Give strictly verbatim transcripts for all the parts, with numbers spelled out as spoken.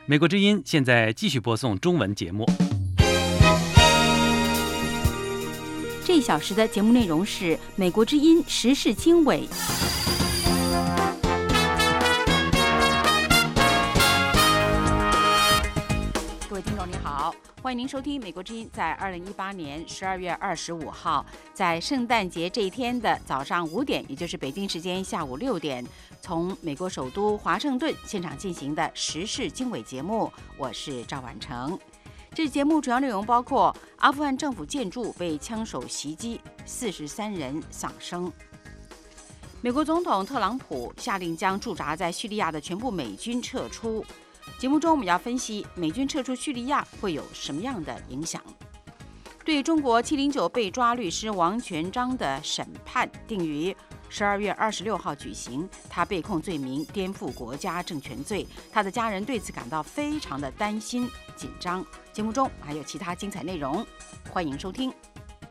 美国之音现在继续播送中文节目。 这一小时的节目内容是美国之音时事经纬。各位听众您好，欢迎您收听美国之音在二零一八年十二月二十五号在圣诞节这一天的早上五点，也就是北京时间下午六点，从美国首都华盛顿现场进行的时事经纬节目，我是赵婉成。这节目主要内容包括阿富汗政府建筑被枪手袭击，四十三人丧生。美国总统特朗普下令将驻扎在叙利亚的全部美军撤出。节目中我们要分析美军撤出叙利亚会有什么样的影响。对中国七零九被抓律师王全璋的审判定于十二月二十六号举行，他被控罪名颠覆国家政权罪，他的家人对此感到非常的担心紧张。节目中还有其他精彩内容，欢迎收听。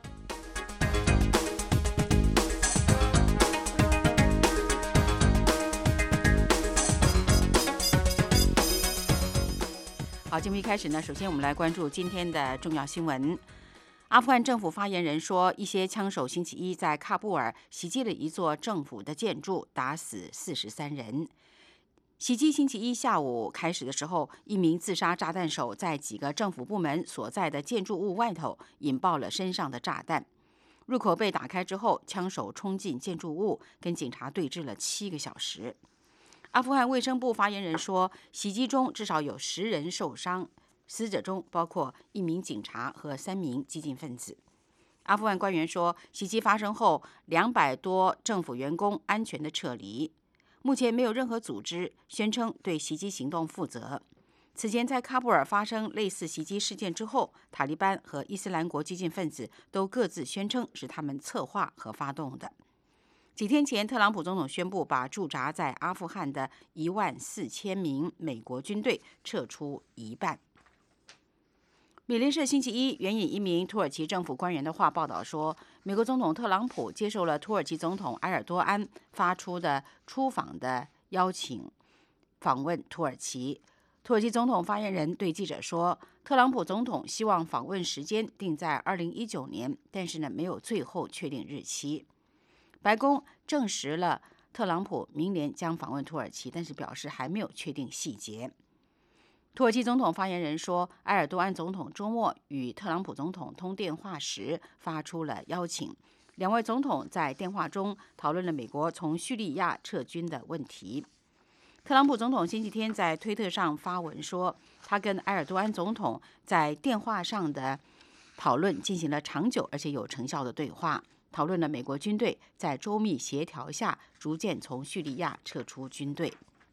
好，节目一开始呢，首先我们来关注今天的重要新闻。阿富汗政府发言人说，一些枪手星期一在喀布尔袭击了一座政府的建筑，打死四十三人。袭击星期一下午开始的时候，一名自杀炸弹手在几个政府部门所在的建筑物外头引爆了身上的炸弹。入口被打开之后，枪手冲进建筑物，跟警察对峙了七个小时。阿富汗卫生部发言人说，袭击中至少有十人受伤，死者中包括一名警察和三名激进分子。阿富汗官员说，袭击发生后，两百多政府员工安全的撤离。目前没有任何组织宣称对袭击行动负责。此前在喀布尔发生类似袭击事件之后，塔利班和伊斯兰国激进分子都各自宣称是他们策划和发动的。几天前，特朗普总统宣布把驻扎在阿富汗的一万四千名美国军队撤出一半。美联社星期一援引一名土耳其政府官员的话报道说，美国总统特朗普接受了土耳其总统埃尔多安发出的出访的邀请，访问土耳其。土耳其总统发言人对记者说，特朗普总统希望访问时间定在二零一九年，但是呢，没有最后确定日期。白宫证实了特朗普明年将访问土耳其，但是表示还没有确定细节。土耳其总统发言人说，埃尔多安总统周末与特朗普总统通电话时发出了邀请，两位总统在电话中讨论了美国从叙利亚撤军的问题。特朗普总统星期天在推特上发文说，他跟埃尔多安总统在电话上的讨论进行了长久而且有成效的对话，讨论了美国军队在周密协调下逐渐从叙利亚撤出军队。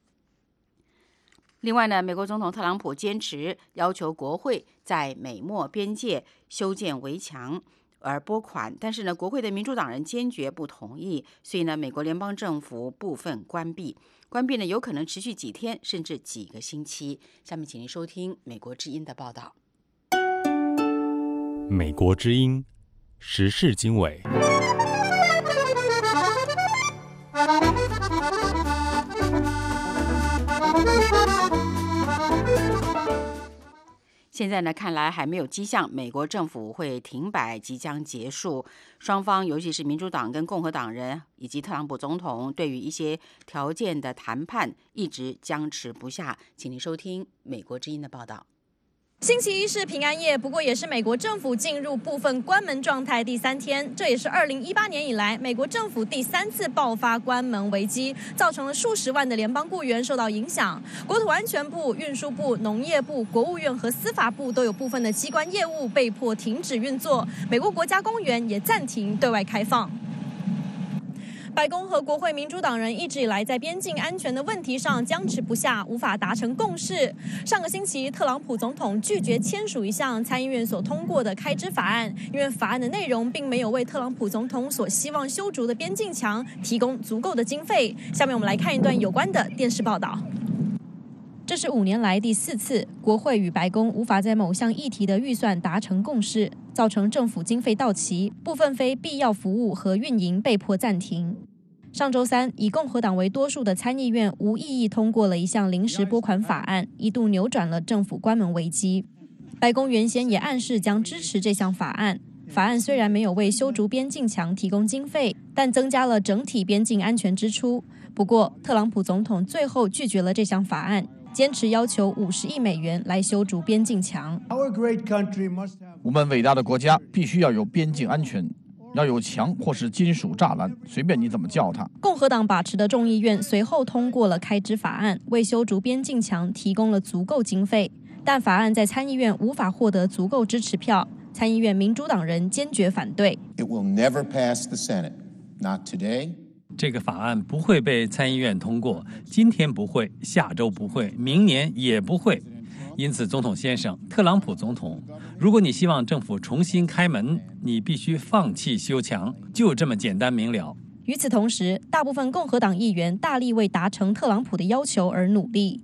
另外呢，美国总统特朗普坚持要求国会在美墨边界修建围墙而拨款，但是呢，国会的民主党人坚决不同意，所以呢，美国联邦政府部分关闭，关闭呢有可能持续几天甚至几个星期。下面请您收听美国之音的报道。 美国之音时事经纬。 现在呢，看来还没有迹象美国政府会停摆即将结束。双方，尤其是民主党跟共和党人以及特朗普总统，对于一些条件的谈判一直僵持不下。请您收听美国之音的报道。 星期一是平安夜，不过也是美国政府进入部分关门状态第三天，这也是二零一八年以来美国政府第三次爆发关门危机，造成了数十万的联邦雇员受到影响。国土安全部、运输部、农业部、国务院和司法部都有部分的机关业务被迫停止运作，美国国家公园也暂停对外开放。白宫和国会民主党人一直以来在边境安全的问题上僵持不下，无法达成共识。上个星期，特朗普总统拒绝签署一项参议院所通过的开支法案，因为法案的内容并没有为特朗普总统所希望修筑的边境墙提供足够的经费。下面我们来看一段有关的电视报道。这是五年来第四次，国会与白宫无法在某项议题的预算达成共识，造成政府经费到期，部分非必要服务和运营被迫暂停。 上周三，以共和党为多数的参议院无异议通过了一项临时拨款法案，一度扭转了政府关门危机。白宫原先也暗示将支持这项法案。法案虽然没有为修筑边境墙提供经费，但增加了整体边境安全支出。不过，特朗普总统最后拒绝了这项法案，坚持要求五十亿美元来修筑边境墙。 我们伟大的国家必须要有边境安全，要有墙或是金属栅栏，随便你怎么叫它。 共和党把持的众议院随后通过了开支法案，为修筑边境墙提供了足够经费，但法案在参议院无法获得足够支持票。参议院民主党人坚决反对。 It will never pass the Senate, not today. 这个法案不会被参议院通过，今天不会，下周不会，明年也不会。因此，总统先生，特朗普总统，如果你希望政府重新开门，你必须放弃修墙，就这么简单明了。 与此同时，大部分共和党议员大力为达成特朗普的要求而努力。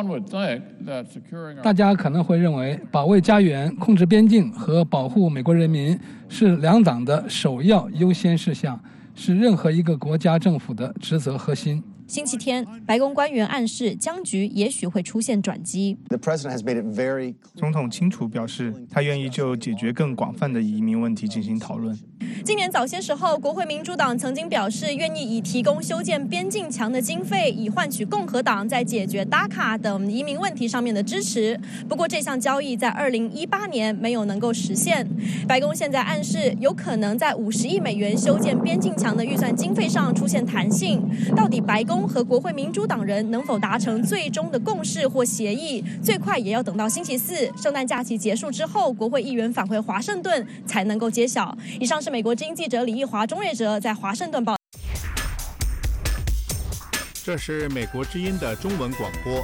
大家可能会认为，保卫家园、控制边境和保护美国人民是两党的首要优先事项，是任何一个国家政府的职责核心。 星期天，白宫官员暗示僵局也许会出现转机。 总统清楚表示，他愿意就解决更广泛的移民问题进行讨论。 今年早些时候，国会民主党曾经表示愿意以提供修建边境墙的经费，以换取共和党在解决 D A C A 等移民问题上面的支持。不过，这项交易在二零一八年没有能够实现。白宫现在暗示，有可能在五十亿美元修建边境墙的预算经费上出现弹性。到底白宫和国会民主党人能否达成最终的共识或协议，最快也要等到星期四圣诞假期结束之后，国会议员返回华盛顿才能够揭晓。以上是美国之音记者李义华、钟瑞哲在华盛顿报。 这是美国之音的中文广播。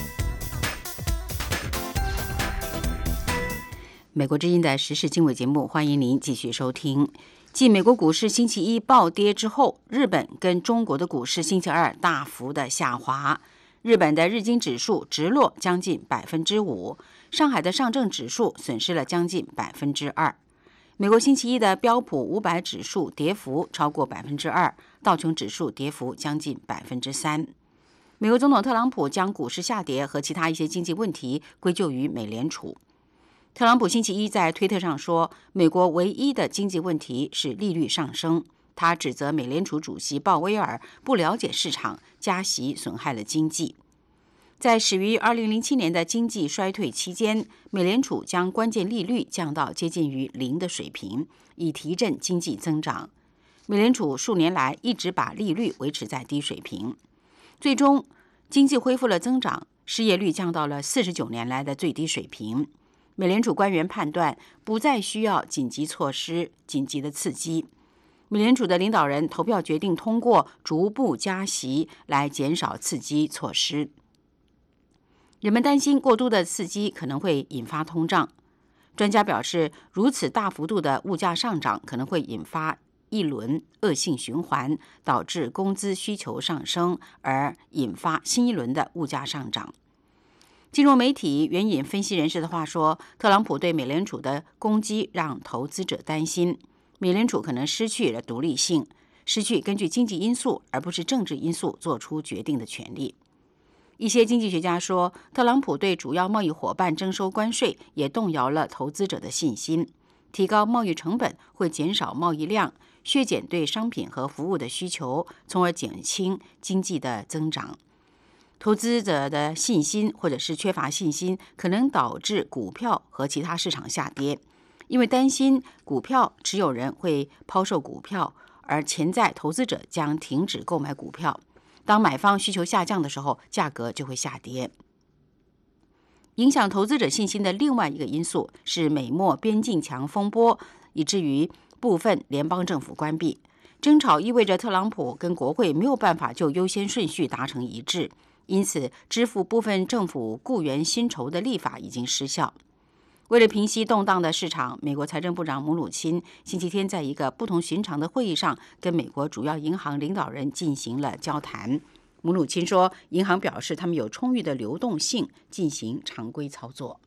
美国之音的时事经纬节目，欢迎您继续收听。继美国股市星期一暴跌之后，日本跟中国的股市星期二大幅的下滑。日本的日经指数直落将近百分之五，上海的上证指数损失了将近百分之二。美国星期一的标普五百指数跌幅超过百分之二，道琼指数跌幅将近百分之三。美国总统特朗普将股市下跌和其他一些经济问题归咎于美联储。特朗普星期一在推特上说，美国唯一的经济问题是利率上升。他指责美联储主席鲍威尔不了解市场，加息损害了经济。在始于二零零七年的经济衰退期间，美联储将关键利率降到接近于零的水平，以提振经济增长。美联储数年来一直把利率维持在低水平，最终经济恢复了增长，失业率降到了四十九年来的最低水平。美联储官员判断不再需要紧急措施、紧急的刺激。美联储的领导人投票决定通过逐步加息来减少刺激措施。人们担心过度的刺激可能会引发通胀。专家表示，如此大幅度的物价上涨可能会引发一轮恶性循环，导致工资需求上升，而引发新一轮的物价上涨。金融媒体援引分析人士的话说，特朗普对美联储的攻击让投资者担心，美联储可能失去了独立性，失去根据经济因素而不是政治因素做出决定的权利。一些经济学家说，特朗普对主要贸易伙伴征收关税，也动摇了投资者的信心。提高贸易成本会减少贸易量，削减对商品和服务的需求，从而减轻经济的增长。投资者的信心或者是缺乏信心，可能导致股票和其他市场下跌，因为担心股票持有人会抛售股票，而潜在投资者将停止购买股票。当买方需求下降的时候，价格就会下跌。影响投资者信心的另外一个因素是美墨边境墙风波，以至于部分联邦政府关闭。争吵意味着特朗普跟国会没有办法就优先顺序达成一致，因此支付部分政府雇员薪酬的立法已经失效。为了平息动荡的市场，美国财政部长姆努钦星期天在一个不同寻常的会议上跟美国主要银行领导人进行了交谈。姆努钦说，银行表示他们有充裕的流动性进行常规操作。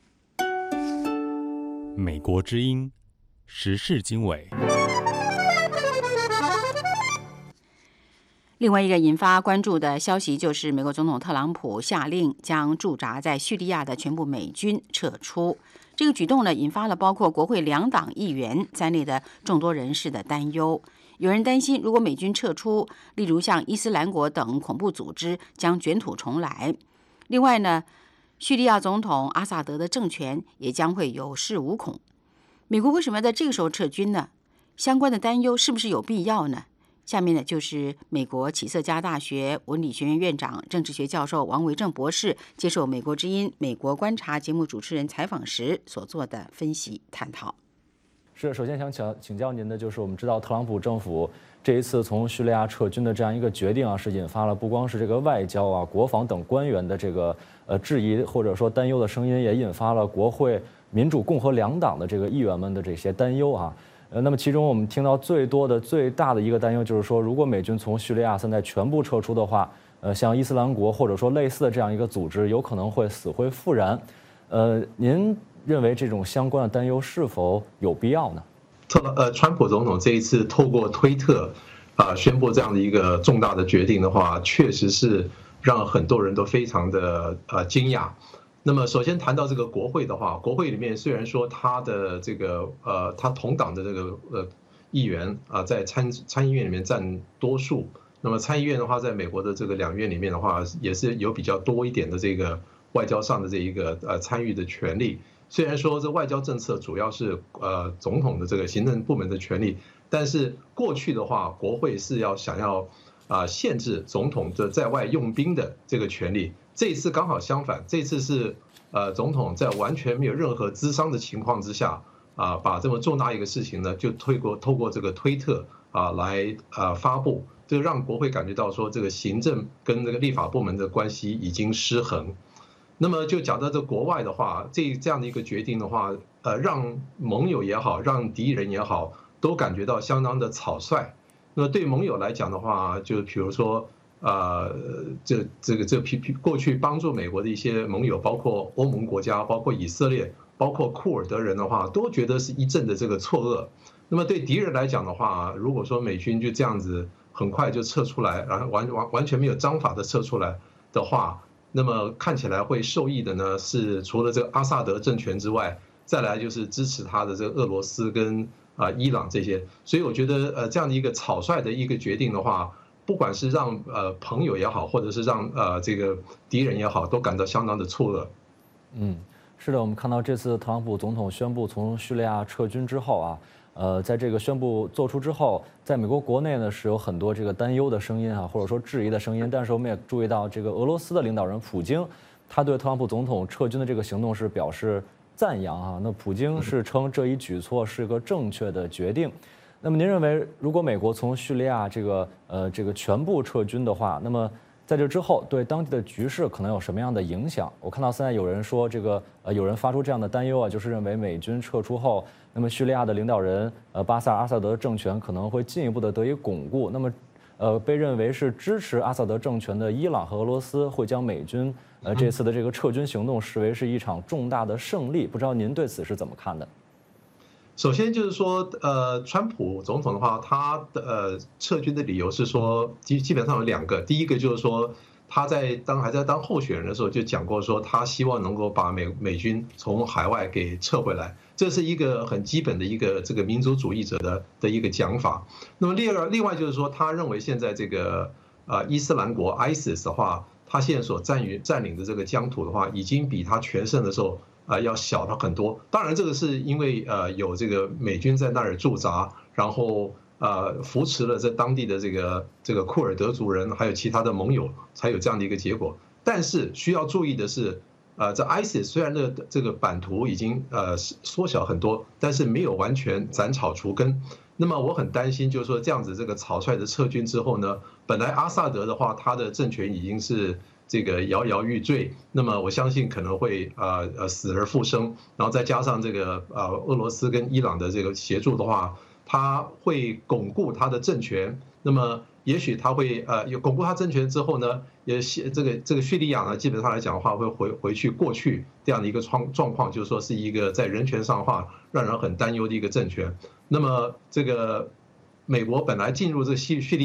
美国之音时事经纬。 另外一个引发关注的消息就是美国总统特朗普下令将驻扎在叙利亚的全部美军撤出。这个举动呢，引发了包括国会两党议员在内的众多人士的担忧。有人担心，如果美军撤出，例如像伊斯兰国等恐怖组织将卷土重来。另外呢，叙利亚总统阿萨德的政权也将会有恃无恐。美国为什么要在这个时候撤军呢？相关的担忧是不是有必要呢？下面呢，就是美国启瑟加大学文理学院院长、政治学教授王维正博士接受美国之音美国观察节目主持人采访时所做的分析探讨。 是，首先想请请教您的就是，我们知道特朗普政府这一次从叙利亚撤军的这样一个决定啊，是引发了不光是这个外交啊、国防等官员的这个呃质疑或者说担忧的声音，也引发了国会民主、共和两党的这个议员们的这些担忧啊。呃，那么其中我们听到最多的、最大的一个担忧就是说，如果美军从叙利亚现在全部撤出的话，呃，像伊斯兰国或者说类似的这样一个组织，有可能会死灰复燃。呃，您认为这种相关的担忧是否有必要呢？ 特呃，川普总统这一次透过推特啊、呃、宣布这样的一个重大的决定的话，确实是让很多人都非常的呃惊讶。那么，首先谈到这个国会的话，国会里面虽然说他的这个呃，他同党的这个呃议员啊，在参参议院里面占多数。那么参议院的话，在美国的这个两院里面的话，也是有比较多一点的这个外交上的这一个呃参与的权利。虽然说这外交政策主要是呃总统的这个行政部门的权利，但是过去的话，国会是要想要啊限制总统的在外用兵的这个权利。这一次刚好相反，这次是呃总统在完全没有任何咨商的情况之下啊，把这么重大一个事情呢，就透过透过这个推特啊来啊发布，就让国会感觉到说这个行政跟这个立法部门的关系已经失衡。那么就讲到这国外的话，这这样的一个决定的话，呃，让盟友也好，让敌人也好，都感觉到相当的草率。那么对盟友来讲的话，就比如说。呃，这这个这过去帮助美国的一些盟友，包括欧盟国家，包括以色列，包括库尔德人的话，都觉得是一阵的这个错愕。那么对敌人来讲的话，如果说美军就这样子很快就撤出来，然后完完完全没有章法的撤出来的话，那么看起来会受益的呢，是除了这个阿萨德政权之外，再来就是支持他的这个俄罗斯跟啊伊朗这些。所以我觉得呃这样的一个草率的一个决定的话。不管是让呃朋友也好，或者是让呃这个敌人也好，都感到相当的错愕。 嗯，是的，我们看到这次特朗普总统宣布从叙利亚撤军之后啊，呃，在这个宣布做出之后，在美国国内呢是有很多这个担忧的声音啊，或者说质疑的声音。但是我们也注意到，这个俄罗斯的领导人普京，他对特朗普总统撤军的这个行动是表示赞扬啊。那普京是称这一举措是个正确的决定。那么您认为，如果美国从叙利亚这个呃这个全部撤军的话，那么在这之后对当地的局势可能有什么样的影响？我看到现在有人说，这个呃有人发出这样的担忧啊，就是认为美军撤出后，那么叙利亚的领导人呃巴萨尔阿萨德的政权可能会进一步的得以巩固。那么呃被认为是支持阿萨德政权的伊朗和俄罗斯会将美军呃这次的这个撤军行动视为是一场重大的胜利。不知道您对此是怎么看的？ 首先就是说，呃，川普总统的话，他的呃撤军的理由是说，基基本上有两个。第一个就是说，他在当还在当候选人的时候就讲过，说他希望能够把美美军从海外给撤回来，这是一个很基本的一个这个民族主义者的的一个讲法。那么第二，另外就是说，他认为现在这个呃伊斯兰国 I S I S 的话，他现在所占于占领的这个疆土的话，已经比他全盛的时候。啊，要小了很多。当然，这个是因为呃有这个美军在那儿驻扎，然后呃扶持了这当地的这个这个库尔德族人，还有其他的盟友，才有这样的一个结果。但是需要注意的是，呃，这 I S I S 虽然这个这个版图已经呃缩小很多，但是没有完全斩草除根。那么我很担心，就是说这样子这个草率的撤军之后呢，本来阿萨德的话，他的政权已经是。这个摇摇欲坠，那么我相信可能会呃呃死而复生，然后再加上这个呃俄罗斯跟伊朗的这个协助的话，他会巩固他的政权。那么也许他会呃有巩固他政权之后呢，也这个这个叙利亚呢，基本上来讲的话会回回去过去这样的一个状状况，就是说是一个在人权上的话让人很担忧的一个政权。那么这个美国本来进入这叙叙利亚。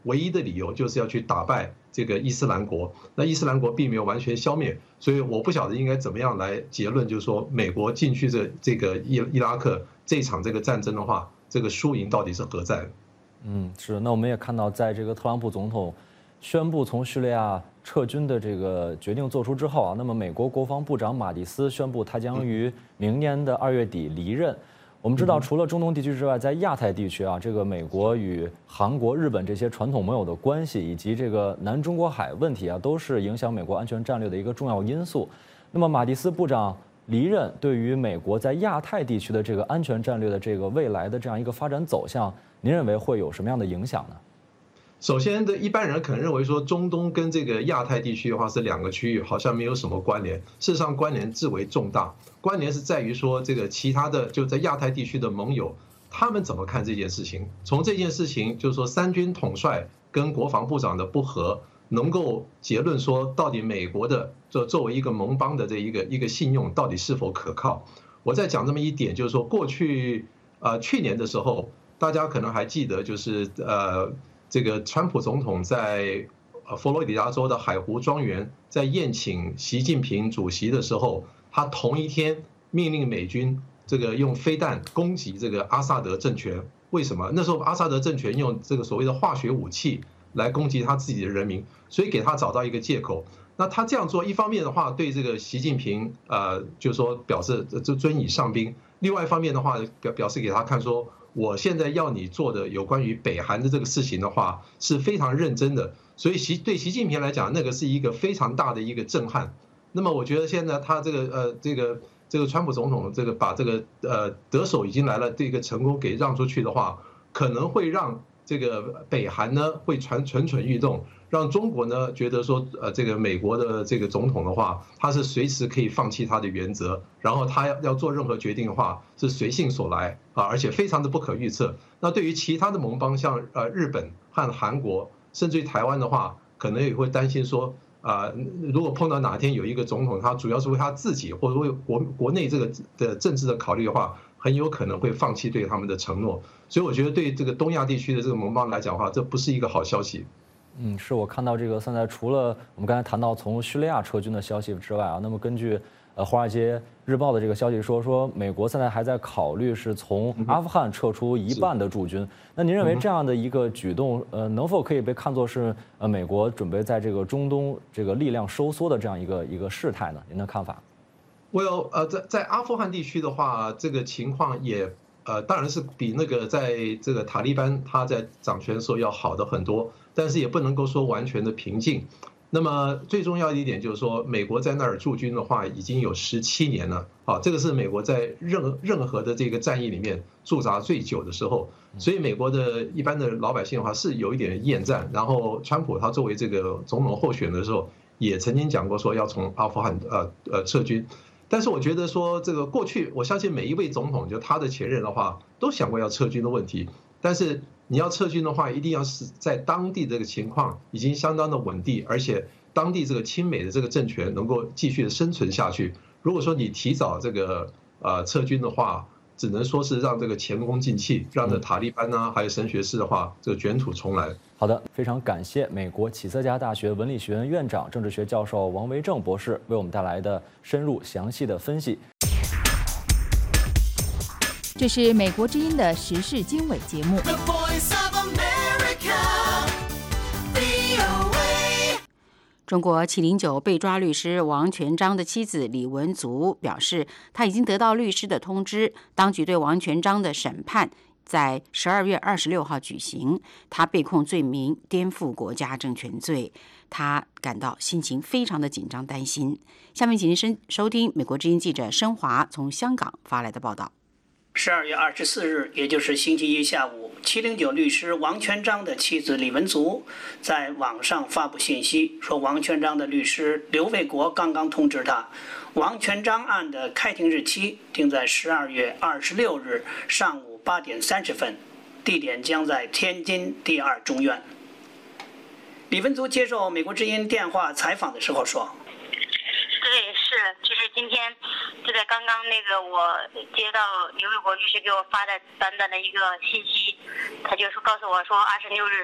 唯一的理由就是要去打败这个伊斯兰国。那伊斯兰国并没有完全消灭，所以我不晓得应该怎么样来结论，就是说美国进去这这个伊伊拉克这场这个战争的话，这个输赢到底是何在？ 嗯，是。那我们也看到，在这个特朗普总统宣布从叙利亚撤军的这个决定做出之后啊，那么美国国防部长马蒂斯宣布他将于明年的二月底离任。我们知道，除了中东地区之外，在亚太地区啊，这个美国与韩国、日本这些传统盟友的关系，以及这个南中国海问题啊，都是影响美国安全战略的一个重要因素。那么马蒂斯部长离任，对于美国在亚太地区的这个安全战略的这个未来的这样一个发展走向，您认为会有什么样的影响呢？ 首先的一般人可能认为说，中东跟这个亚太地区的话是两个区域，好像没有什么关联。事实上，关联至为重大。关联是在于说，这个其他的就在亚太地区的盟友，他们怎么看这件事情？从这件事情，就是说三军统帅跟国防部长的不和，能够结论说，到底美国的作作为一个盟邦的这一个一个信用到底是否可靠？我再讲这么一点，就是说过去呃去年的时候，大家可能还记得，就是呃。这个川普总统在佛罗里达州的海湖庄园，在宴请习近平主席的时候，他同一天命令美军这个用飞弹攻击这个阿萨德政权。为什么？那时候阿萨德政权用这个所谓的化学武器来攻击他自己的人民，所以给他找到一个借口。那他这样做，一方面的话对这个习近平呃，就是说表示就尊以上宾；另外一方面的话，表表示给他看说，我现在要你做的有关于北韩的这个事情的话，是非常认真的。所以习对习近平来讲，那个是一个非常大的一个震撼。那么我觉得现在他这个呃这个这个川普总统这个把这个呃得手已经来了这个成功给让出去的话，可能会让这个北韩呢会蠢蠢蠢欲动。让中国呢觉得说，呃，这个美国的这个总统的话，他是随时可以放弃他的原则，然后他要要做任何决定的话是随性所来啊，而且非常的不可预测。那对于其他的盟邦，像呃日本和韩国，甚至于台湾的话，可能也会担心说，啊，如果碰到哪天有一个总统，他主要是为他自己或者为国国内这个的政治的考虑的话，很有可能会放弃对他们的承诺。所以我觉得对这个东亚地区的这个盟邦来讲的话，这不是一个好消息。 嗯，是我看到这个现在除了我们刚才谈到从叙利亚撤军的消息之外啊，那么根据呃《华尔街日报》的这个消息说，说美国现在还在考虑是从阿富汗撤出一半的驻军。那您认为这样的一个举动，呃，能否可以被看作是呃美国准备在这个中东这个力量收缩的这样一个一个事态呢？您的看法？ 我有呃，在在阿富汗地区的话，这个情况也。呃，当然是比那个在这个塔利班他在掌权的时候要好的很多，但是也不能够说完全的平静。那么最重要的一点就是说，美国在那儿驻军的话已经有十七年了，啊，这个是美国在任任何的这个战役里面驻扎最久的时候，所以美国的一般的老百姓的话是有一点厌战。然后川普他作为这个总统候选的时候，也曾经讲过说要从阿富汗呃呃撤军。但是我觉得说，这个过去我相信每一位总统，就他的前任的话，都想过要撤军的问题。但是你要撤军的话，一定要是在当地这个情况已经相当的稳定，而且当地这个亲美的这个政权能够继续的生存下去。如果说你提早这个呃撤军的话，只能说是让这个前功尽弃，让这塔利班啊，还有神学士的话，这个卷土重来。 好的，非常感谢美国启瑟加大学文理学院院长、政治学教授王维正博士为我们带来的深入详细的分析。 这是美国之音的时事经纬节目。 中国七零九被抓律师王全璋的妻子李文足表示，他已经得到律师的通知，当局对王全璋的审判在十二月二十六号举行。他被控罪名颠覆国家政权罪，他感到心情非常的紧张担心。下面请您收听美国之音记者申华从香港发来的报道。 十二月二十四日，也就是星期一下午，七零九律师王全璋的妻子李文足在网上发布信息，说王全璋的律师刘卫国刚刚通知他，王全璋案的开庭日期定在十二月二十六日上午八点三十分，地点将在天津第二中院。李文足接受美国之音电话采访的时候说：“ 对，是，就是今天，就在刚刚那个，我接到刘卫国律师给我发的短短的一个信息，他就说告诉我说，二十六日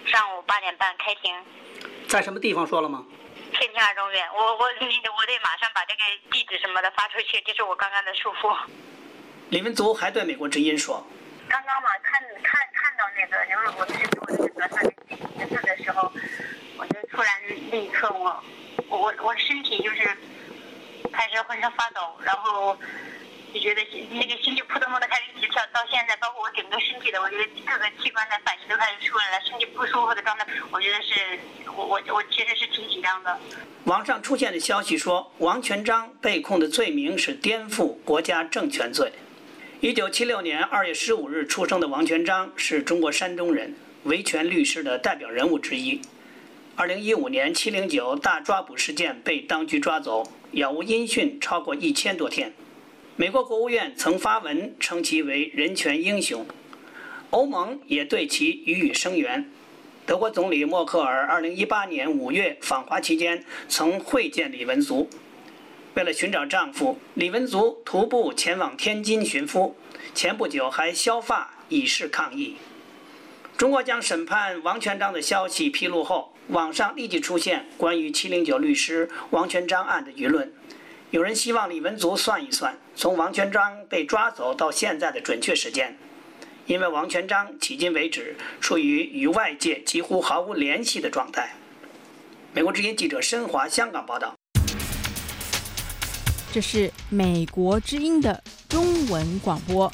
上午八点半开庭。 在什么地方说了吗？ 天津二中院。我我你我得马上把这个地址什么的发出去，这是我刚刚的束缚。 李文足还对美国之音说：“ 刚刚嘛，看看看到那个就是我的视频，我那个上面写字的时候，我就突然立刻我我我身体就是开始浑身发抖，然后就觉得那个心就扑通扑通开始直跳，到现在包括我整个身体的，我觉得各个器官的反应都开始出来了，身体不舒服的状态，我觉得是我我我其实是挺紧张的。” 网上出现的消息说，王全璋被控的罪名是颠覆国家政权罪。一九七六年二月十五日出生的王全璋是中国山东人，维权律师的代表人物之一。二零一五年七零九大抓捕事件被当局抓走，杳无音讯超过一千多天。美国国务院曾发文称其为人权英雄，欧盟也对其予以声援。德国总理默克尔二零一八年五月访华期间曾会见李文足。为了寻找丈夫，李文足徒步前往天津寻夫，前不久还削发以示抗议。中国将审判王全璋的消息披露后，网上立即出现关于七零九律师王全璋案的舆论。有人希望李文足算一算，从王全璋被抓走到现在的准确时间，因为王全璋迄今为止处于与外界几乎毫无联系的状态。美国之音记者申华香港报道。 这是美国之音的中文广播。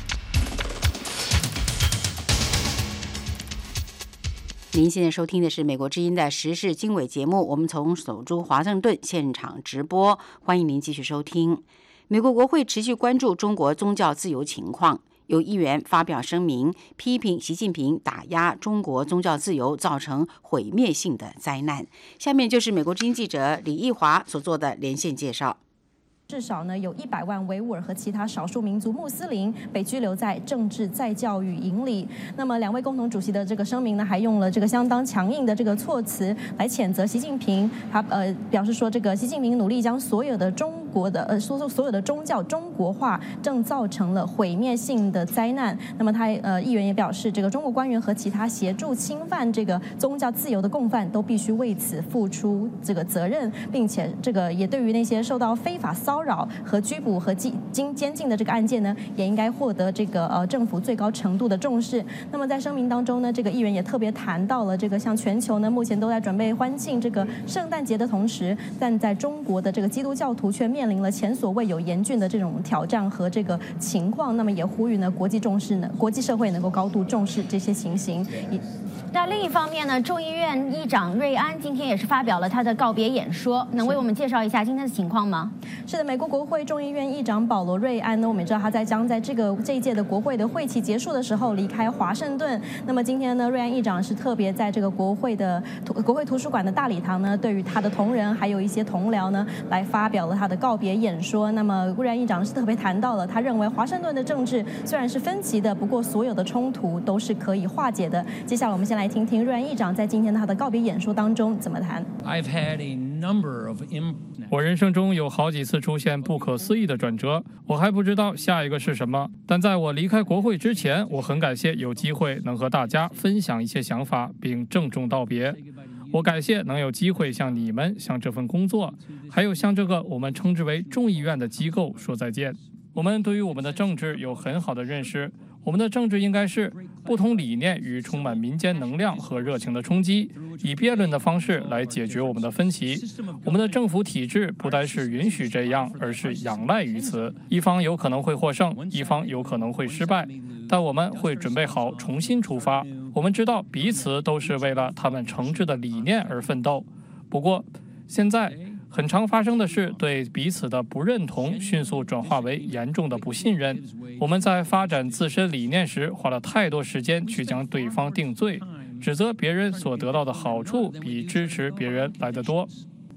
您现在收听的是美国之音的时事经纬节目，我们从首都华盛顿现场直播，欢迎您继续收听。美国国会持续关注中国宗教自由情况，有议员发表声明，批评习近平打压中国宗教自由，造成毁灭性的灾难。下面就是美国之音记者李义华所做的连线介绍。 至少呢，有一百万维吾尔和其他少数民族穆斯林被拘留在政治再教育营里。那么，两位共同主席的这个声明呢，还用了这个相当强硬的这个措辞来谴责习近平。他呃表示说，这个习近平努力将所有的中国的呃说所有的宗教中国化，正造成了毁灭性的灾难。那么他呃议员也表示，这个中国官员和其他协助侵犯这个宗教自由的共犯都必须为此付出这个责任，并且这个也对于那些受到非法骚扰。骚扰和拘捕和经监禁的这个案件呢，也应该获得这个呃政府最高程度的重视。那么在声明当中呢，这个议员也特别谈到了这个像全球呢目前都在准备欢庆这个圣诞节的同时，但在中国的这个基督教徒却面临了前所未有严峻的这种挑战和这个情况。那么也呼吁呢国际重视呢国际社会能够高度重视这些情形。 那另一方面呢，众议院议长瑞安今天也是发表了他的告别演说，能为我们介绍一下今天的情况吗？ 是的，美国国会众议院议长保罗·瑞安呢，我们也知道他在将在这个这一届的国会的会期结束的时候离开华盛顿。那么今天呢，瑞安议长是特别在这个国会的国会图书馆的大礼堂呢，对于他的同仁还有一些同僚呢，来发表了他的告别演说。那么瑞安议长是特别谈到了，他认为华盛顿的政治虽然是分歧的，不过所有的冲突都是可以化解的。接下来我们先来听听瑞安议长在今天他的告别演说当中怎么谈。 I've had a number of 我人生中有好几次出现不可思议的转折，我还不知道下一个是什么。但在我离开国会之前，我很感谢有机会能和大家分享一些想法，并郑重道别。我感谢能有机会向你们、向这份工作，还有向这个我们称之为众议院的机构说再见。我们对于我们的政治有很好的认识。我们的政治应该是不同理念与充满民间能量和热情的冲击，以辩论的方式来解决我们的分歧。我们的政府体制不单是允许这样，而是仰赖于此。一方有可能会获胜，一方有可能会失败，但我们会准备好重新出发。我们知道彼此都是为了他们诚挚的理念而奋斗。不过，现在很常发生的是对彼此的不认同迅速转化为严重的不信任。我们在发展自身理念时花了太多时间去将对方定罪，指责别人所得到的好处比支持别人来得多。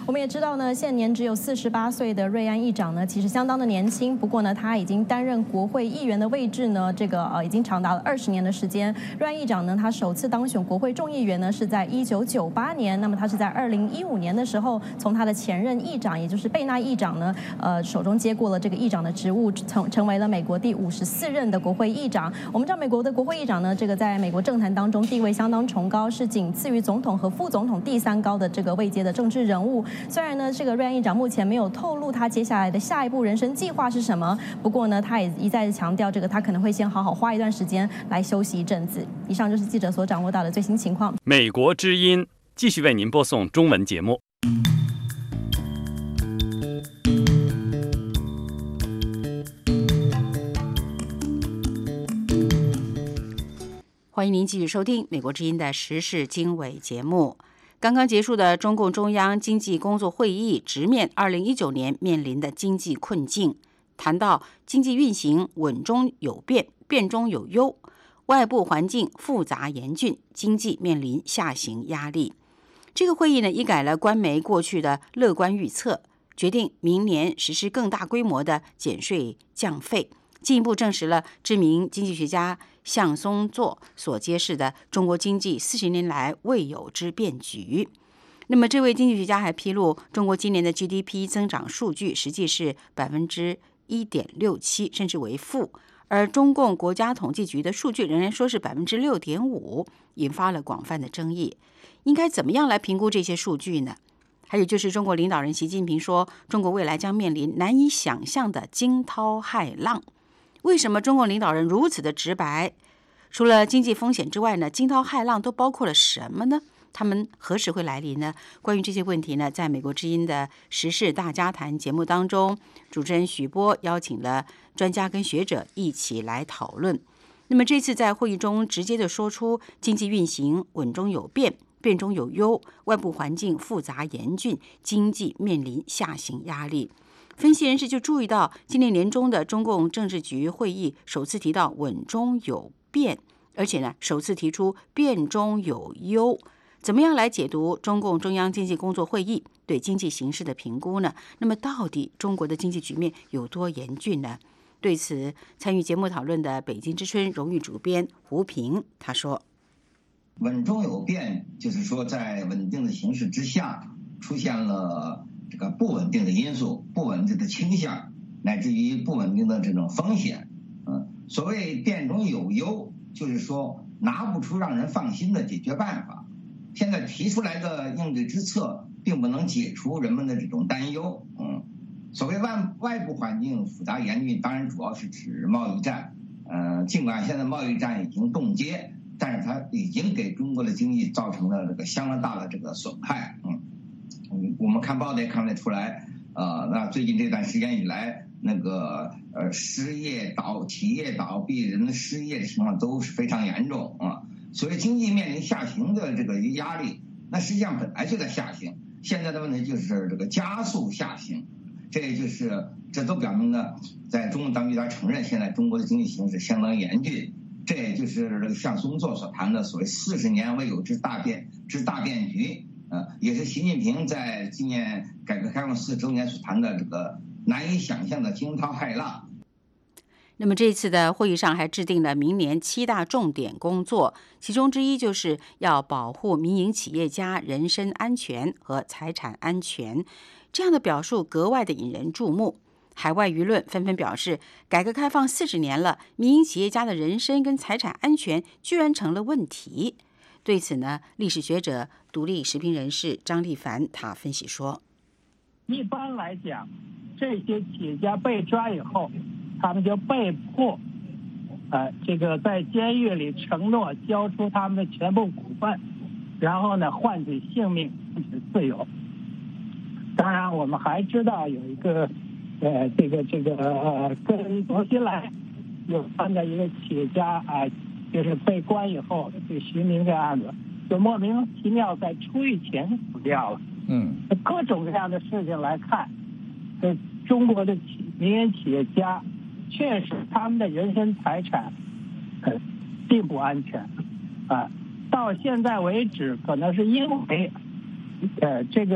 我们也知道呢，现年只有四十八岁的瑞安议长呢，其实相当的年轻。不过呢，他已经担任国会议员的位置呢，这个呃已经长达了二十年的时间。瑞安议长呢，他首次当选国会众议员呢是在一九九八年，那么他是在二零一五年的时候，从他的前任议长，也就是贝纳议长呢，呃手中接过了这个议长的职务，成成为了美国第五十四任的国会议长。我们知道美国的国会议长呢，这个在美国政坛当中地位相当崇高，是仅次于总统和副总统第三高的这个位阶的政治人物。虽然呢，这个瑞安议长目前没有透露他接下来的下一步人生计划是什么，不过呢，他也一再强调，这个他可能会先好好花一段时间来休息一阵子。以上就是记者所掌握到的最新情况。 美国之音继续为您播送中文节目。 欢迎您继续收听美国之音的时事经纬节目。刚刚结束的中共中央经济工作会议直面二零一九年面临的经济困境，谈到经济运行稳中有变，变中有优，外部环境复杂严峻，经济面临下行压力。这个会议呢，一改了官媒过去的乐观预测，决定明年实施更大规模的减税降费，进一步证实了知名经济学家向松作所揭示的中国经济四十年来未有之变局。那么，这位经济学家还披露，中国今年的 G D P 增长数据实际是百分之一点六七，甚至为负，而中共国家统计局的数据仍然说是百分之六点五，引发了广泛的争议。应该怎么样来评估这些数据呢？还有就是中国领导人习近平说，中国未来将面临难以想象的惊涛骇浪。为什么中共领导人如此的直白？除了经济风险之外呢，惊涛骇浪都包括了什么呢？他们何时会来临呢？关于这些问题呢，在美国之音的时事大家谈节目当中，主持人许波邀请了专家跟学者一起来讨论。那么这次在会议中直接的说出，经济运行稳中有变，变中有优，外部环境复杂严峻，经济面临下行压力。分析人士就注意到，今年年中的中共政治局会议首次提到稳中有变，而且呢，首次提出变中有优。怎么样来解读中共中央经济工作会议对经济形势的评估呢？那么，到底中国的经济局面有多严峻呢？对此，参与节目讨论的北京之春荣誉主编胡平他说：“ 稳中有变，就是说在稳定的形势之下，出现了这个不稳定的因素、不稳定的倾向，乃至于不稳定的这种风险。嗯，所谓变中有优，就是说拿不出让人放心的解决办法。现在提出来的应对之策，并不能解除人们的这种担忧。嗯，所谓外外部环境复杂严峻，当然主要是指贸易战。呃，尽管现在贸易战已经冻结，但是它已经给中国的经济造成了这个相当大的这个损害。嗯。我们看报道也看得出来，呃，那最近这段时间以来，那个呃失业倒企业倒闭，人的失业的情况都是非常严重啊。所以经济面临下行的这个压力，那实际上本来就在下行，现在的问题就是这个加速下行，这也就是这都表明了，在中共当局他承认现在中国的经济形势相当严峻，这也就是这个向松作所谈的所谓四十年未有之大变之大变局。呃，也是习近平在纪念改革开放四十周年所谈的这个难以想象的惊涛骇浪。 那么这次的会议上还制定了明年七大重点工作，其中之一就是要保护民营企业家人身安全和财产安全。这样的表述格外的引人注目。海外舆论纷纷表示，改革开放四十年了，民营企业家的人身跟财产安全居然成了问题。对此呢，历史学者、独立时评人士张立凡他分析说： 一般来讲，这些企业家被抓以后，他们就被迫，呃，这个在监狱里承诺交出他们的全部股份，然后呢，换取性命，换取自由。当然，我们还知道有一个，呃，这个这个呃，跟薄熙来有关的一个企业家啊。呃就是被关以后，这徐明这案子就莫名其妙在出狱前死掉了。嗯，各种各样的事情来看，这中国的企民营企业家确实他们的人身财产呃并不安全啊。到现在为止，可能是因为呃这个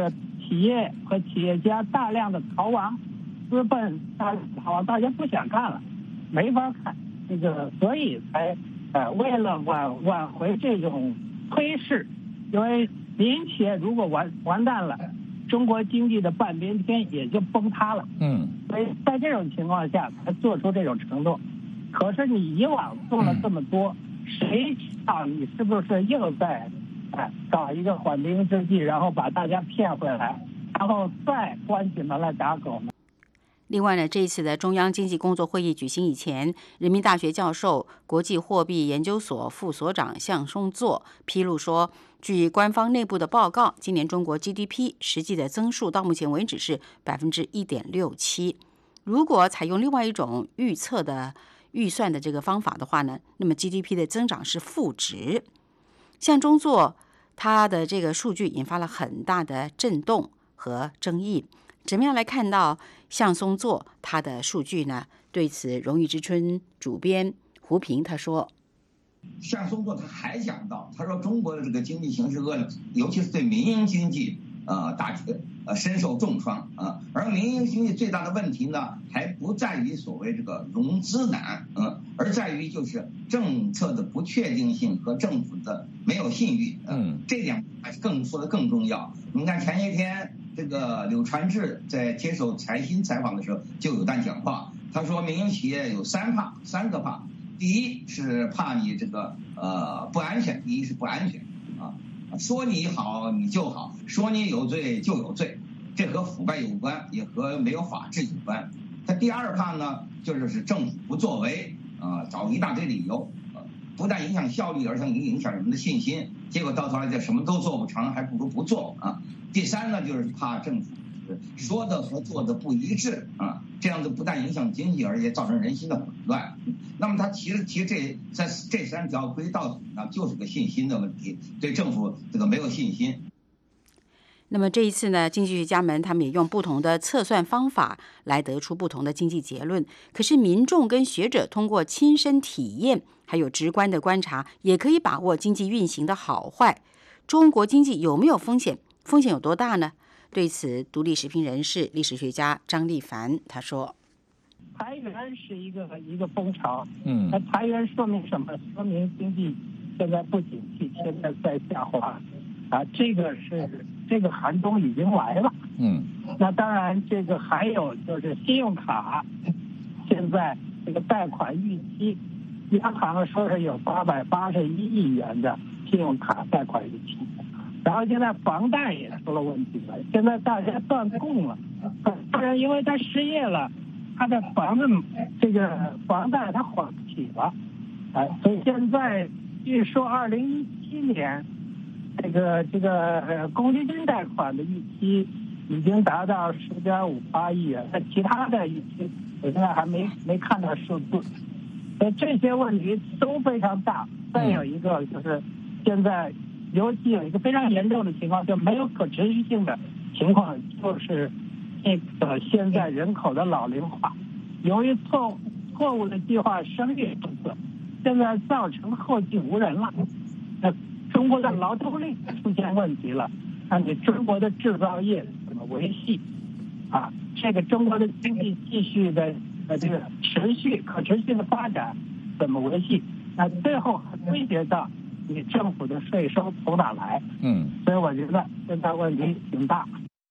企业和企业家大量的逃亡，资本大逃亡，大家不想干了，没法看。这个所以才呃为了挽挽回这种颓势，因为民营企业如果完完蛋了，中国经济的半边天也就崩塌了。 嗯， 所以在这种情况下才做出这种承诺。可是你以往做了这么多，嗯、谁知道你是不是又在哎搞一个缓兵之计，然后把大家骗回来，然后再关起门来打狗呢？ 另外呢，这一次的中央经济工作会议举行以前，人民大学教授、国际货币研究所副所长向松作披露说，据官方内部的报告，今年中国 G D P 实际的增速到目前为止是百分之一点六七。如果采用另外一种预测的预算的这个方法的话呢，那么 G D P 的增长是负值。向松作他的这个数据引发了很大的震动和争议。怎么样来看到向松作他的数据呢？对此，荣誉之春主编胡平他说， 向松作他还讲到，他说中国的这个经济形势恶劣，尤其是对民营经济呃大呃深受重创啊。而民营经济最大的问题呢，还不在于所谓这个融资难，嗯，而在于就是政策的不确定性和政府的没有信誉，嗯，这点还是更说的更重要。你看前些天。这个柳传志在接受财新采访的时候就有段讲话，他说民营企业有三怕，三个怕。第一是怕你这个呃不安全，第一是不安全啊，说你好你就好，说你有罪就有罪，这和腐败有关，也和没有法治有关。他第二怕呢，就是是政府不作为啊，找一大堆理由，啊，不但影响效率，而且影响人们的信心，结果到头来就什么都做不成，还不如不做啊。第三呢，就是怕政府说的和做的不一致啊，这样子不但影响经济，而且造成人心的混乱。那么他其实其实这这这三条归到底呢，就是个信心的问题，对政府这个没有信心。 那么这一次呢，经济学家们他们也用不同的测算方法来得出不同的经济结论。可是民众跟学者通过亲身体验，还有直观的观察，也可以把握经济运行的好坏。中国经济有没有风险？风险有多大呢？对此，独立时评人士、历史学家张立凡他说：“ 裁员是一个一个风潮， 嗯， 那裁员说明什么？说明经济现在不景气，现在在下滑，啊，这个是这个寒冬已经来了， 嗯， 那当然，这个还有就是信用卡，现在这个贷款逾期，央行说是有八百八十一亿元的信用卡贷款逾期。”然后现在房贷也出了问题了，现在大家断供了，当然因为他失业了，他的房子这个房贷他还不起了，哎，所以现在据说二零一七年这个这个呃公积金贷款的逾期已经达到十点五八亿元，那其他的逾期我现在还没没看到数字，所以这些问题都非常大。再有一个就是现在。尤其有一个非常严重的情况，就没有可持续性的情况，就是这个现在人口的老龄化，由于错误错误的计划生育政策，现在造成后继无人了。那中国的劳动力出现问题了，那你中国的制造业怎么维系？啊，这个中国的经济继续的呃这个持续可持续的发展怎么维系？那最后还归结到。你政府的税收从哪来？ 嗯， 所以我觉得现在问题挺大。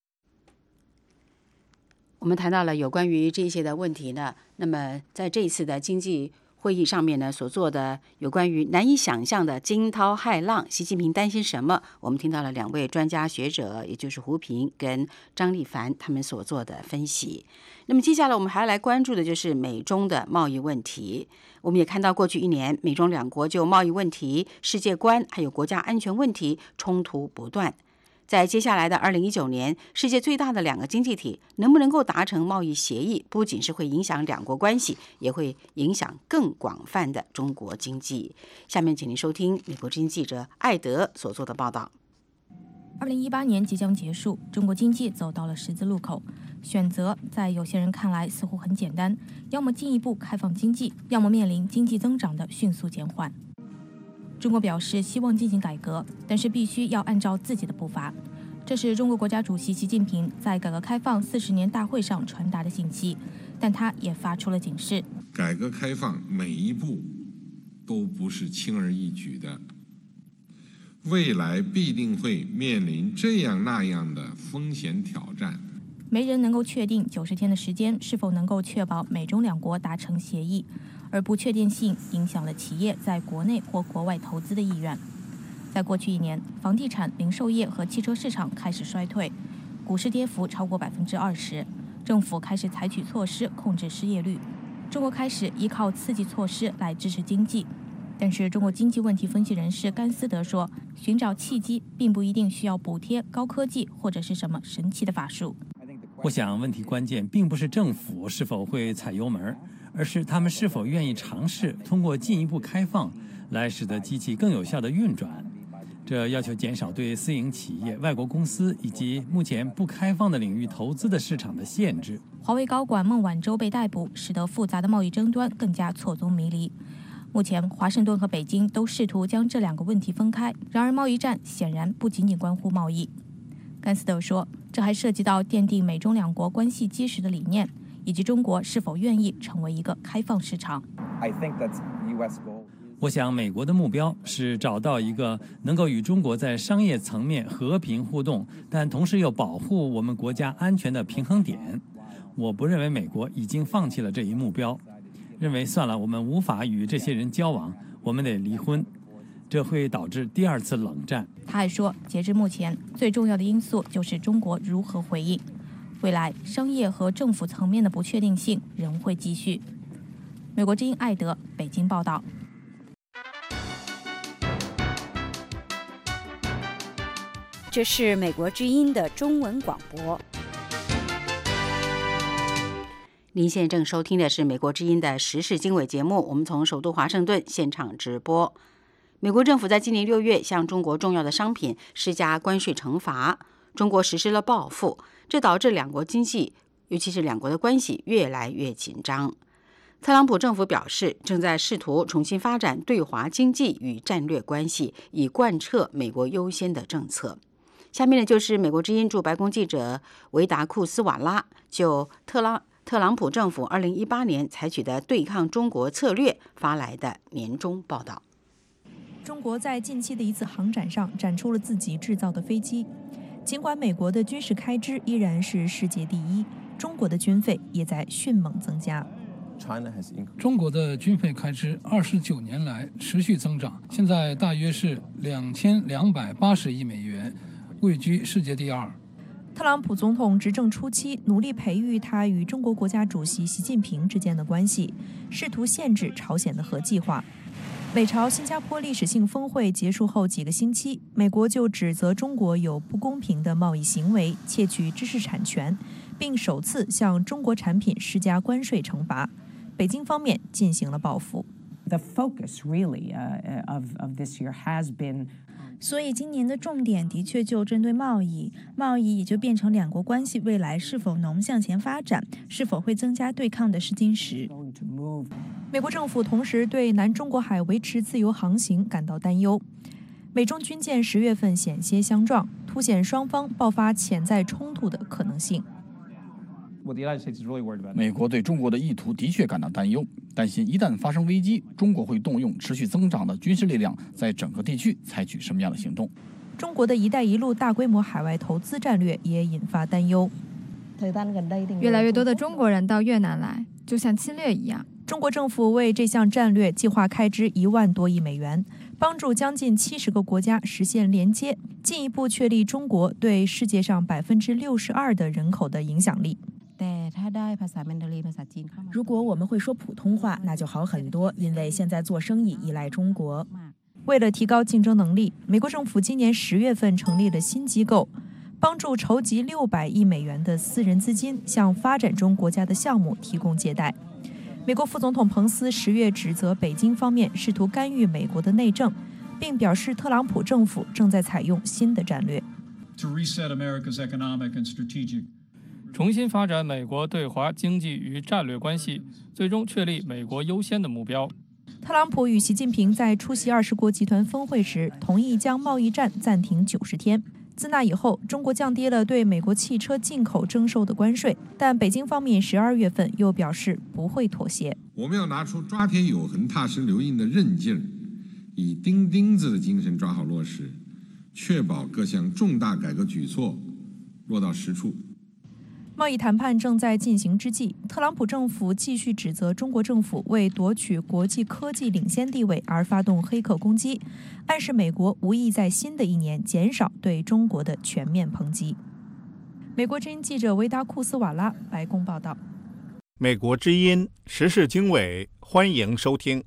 我们谈到了有关于这些的问题呢，那么在这一次的经济会议上面呢，所做的有关于难以想象的惊涛骇浪，习近平担心什么？我们听到了两位专家学者，也就是胡平跟张立凡他们所做的分析。那么接下来我们还来关注的就是美中的贸易问题。我们也看到过去一年，美中两国就贸易问题、世界观还有国家安全问题冲突不断。在接下来的二零一九年，世界最大的两个经济体能不能够达成贸易协议，不仅是会影响两国关系，也会影响更广泛的中国经济。下面请您收听美国之音记者艾德所做的报道。 二零一八年即将结束，中国经济走到了十字路口，选择在有些人看来似乎很简单，要么进一步开放经济，要么面临经济增长的迅速减缓。中国表示希望进行改革，但是必须要按照自己的步伐。 这是中国国家主席习近平在改革开放四十年大会上传达的信息，但他也发出了警示： 改革开放每一步都不是轻而易举的，未来必定会面临这样那样的风险挑战。 没人能够确定九十天的时间是否能够确保美中两国达成协议，而不确定性影响了企业在国内或国外投资的意愿。在过去一年，房地产、零售业和汽车市场开始衰退，股市跌幅超过百分之二十，政府开始采取措施控制失业率。中国开始依靠刺激措施来支持经济，但是中国经济问题分析人士甘思德说，寻找契机并不一定需要补贴高科技或者是什么神奇的法术。 我想问题关键并不是政府是否会踩油门，而是他们是否愿意尝试通过进一步开放来使得机器更有效地运转。这要求减少对私营企业、外国公司以及目前不开放的领域投资的市场的限制。 华为高管孟晚舟被逮捕，使得复杂的贸易争端更加错综迷离。目前，华盛顿和北京都试图将这两个问题分开，然而贸易战显然不仅仅关乎贸易。甘斯德说，这还涉及到奠定美中两国关系基石的理念，以及中国是否愿意成为一个开放市场。 我想美国的目标是找到一个能够与中国在商业层面和平互动，但同时又保护我们国家安全的平衡点。我不认为美国已经放弃了这一目标，认为算了，我们无法与这些人交往，我们得离婚，这会导致第二次冷战。 他还说，截至目前，最重要的因素就是中国如何回应。未来商业和政府层面的不确定性仍会继续。美国之音艾德北京报道。 这是美国之音的中文广播。您现在正收听的是美国之音的时事经纬节目，我们从首都华盛顿现场直播。美国政府在今年六月向中国重要的商品施加关税惩罚，中国实施了报复，这导致两国经济，尤其是两国的关系越来越紧张。特朗普政府表示，正在试图重新发展对华经济与战略关系，以贯彻美国优先的政策。下面呢，就是美国之音驻白宫记者维达库斯瓦拉就特拉特朗普政府二零一八年采取的对抗中国策略发来的年终报道。 中国在近期的一次航展上展出了自己制造的飞机，尽管美国的军事开支依然是世界第一，中国的军费也在迅猛增加。 中国的军费开支二十九年来持续增长，现在大约是两千两百八十亿美元，位居世界第二。 特朗普总统执政初期努力培育他与中国国家主席习近平之间的关系，试图限制朝鲜的核计划。美朝新加坡历史性峰会结束后几个星期，美国就指责中国有不公平的贸易行为，窃取知识产权，并首次向中国产品施加关税惩罚。北京方面进行了报复。 The focus really uh, of of this year has been. 所以今年的重点的确就针对贸易，贸易也就变成两国关系未来是否能向前发展，是否会增加对抗的试金石。 美国政府同时对南中国海维持自由航行感到担忧。美中军舰十月份险些相撞，凸显双方爆发潜在冲突的可能性。 美国对中国的意图的确感到担忧，担心一旦发生危机，中国会动用持续增长的军事力量，在整个地区采取什么样的行动。 中国的一带一路大规模海外投资战略也引发担忧。 越来越多的中国人到越南来，就像侵略一样。 中国政府为这项战略计划开支一万多亿美元，帮助将近七十个国家实现连接，进一步确立中国对世界上百分之六十二的人口的影响力。 如果我们会说普通话，那就好很多，因为现在做生意依赖中国。 为了提高竞争能力，美国政府今年十月份成立了新机构，帮助筹集六百亿美元的私人资金，向发展中国家的项目提供借贷。美国副总统彭斯十月指责北京方面试图干预美国的内政，并表示特朗普政府正在采用新的战略。 重新发展美国对华经济与战略关系，最终确立美国优先的目标。 特朗普与习近平在出席二十国集团峰会时，同意将贸易战暂停九十天。 自那以后，中国降低了对美国汽车进口征收的关税，但北京方面十二月份又表示不会妥协。 我们要拿出抓铁有痕、踏实留印的韧劲儿，以钉钉子的精神抓好落实，确保各项重大改革举措落到实处。 贸易谈判正在进行之际，特朗普政府继续指责中国政府为夺取国际科技领先地位而发动黑客攻击，暗示美国无意在新的一年减少对中国的全面抨击。美国之音记者维达库斯瓦拉，白宫报道。 美国之音时事经纬，欢迎收听。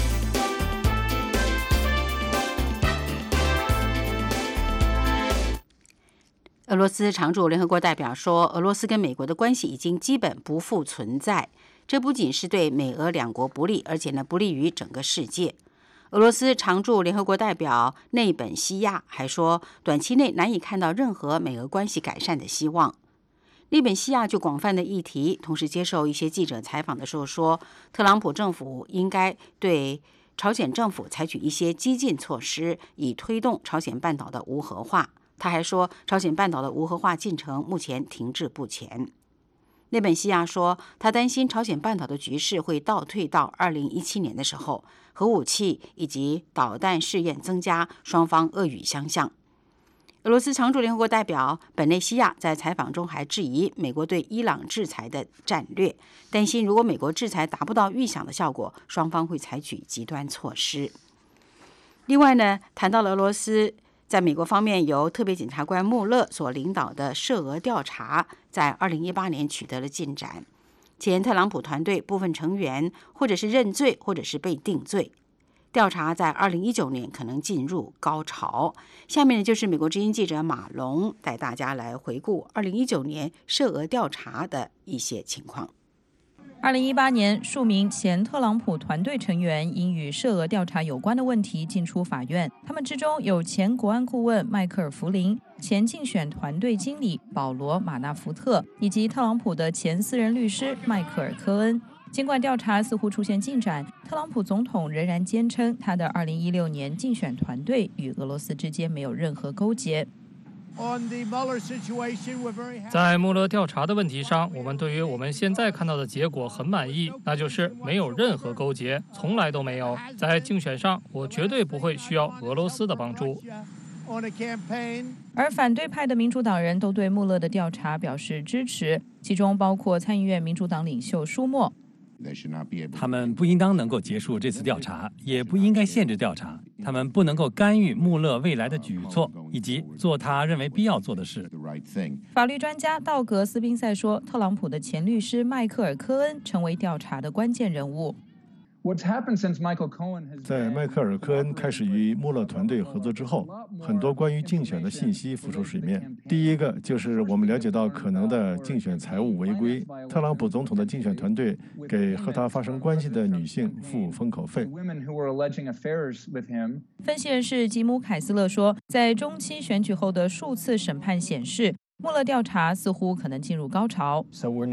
俄罗斯常驻联合国代表说，俄罗斯跟美国的关系已经基本不复存在，这不仅是对美俄两国不利，而且呢不利于整个世界。俄罗斯常驻联合国代表内本西亚还说，短期内难以看到任何美俄关系改善的希望。内本西亚就广泛的议题，同时接受一些记者采访的时候说，特朗普政府应该对朝鲜政府采取一些激进措施，以推动朝鲜半岛的无核化。他还说，朝鲜半岛的无核化进程目前停滞不前。内本西亚说，他担心朝鲜半岛的局势会倒退到二零一七年的时候，核武器以及导弹试验增加，双方恶语相向。俄罗斯常驻联合国代表本内西亚在采访中还质疑美国对伊朗制裁的战略，担心如果美国制裁达不到预想的效果，双方会采取极端措施。另外呢，谈到了俄罗斯在美国方面由特别检察官穆勒所领导的涉俄调查，在二零一八年取得了进展。前特朗普团队部分成员或者是认罪，或者是被定罪。调查在二零一九年可能进入高潮。下面呢，就是美国之音记者马龙带大家来回顾二零一九年涉俄调查的一些情况。 二零一八年，数名前特朗普团队成员因与涉俄调查有关的问题进出法院，他们之中有前国安顾问迈克尔·弗林、前竞选团队经理保罗·马纳福特以及特朗普的前私人律师迈克尔·科恩。尽管调查似乎出现进展，特朗普总统仍然坚称他的二零一六年竞选团队与俄罗斯之间没有任何勾结。 在穆勒调查的问题上，我们对于我们现在看到的结果很满意，那就是没有任何勾结，从来都没有。在竞选上，我绝对不会需要俄罗斯的帮助。 而反对派的民主党人都对穆勒的调查表示支持，其中包括参议院民主党领袖舒默。 他们不应当能够结束这次调查，也不应该限制调查。他们不能够干预穆勒未来的举措，以及做他认为必要做的事。 法律专家道格斯宾塞说，特朗普的前律师迈克尔·科恩成为调查的关键人物。 在迈克尔·科恩开始与穆勒团队合作之后，很多关于竞选的信息浮出水面。第一个就是我们了解到可能的竞选财务违规，特朗普总统的竞选团队给和他发生关系的女性付封口费。 分析人士吉姆·凯斯勒说，在中期选举后的数次审判显示，穆勒调查似乎可能进入高潮。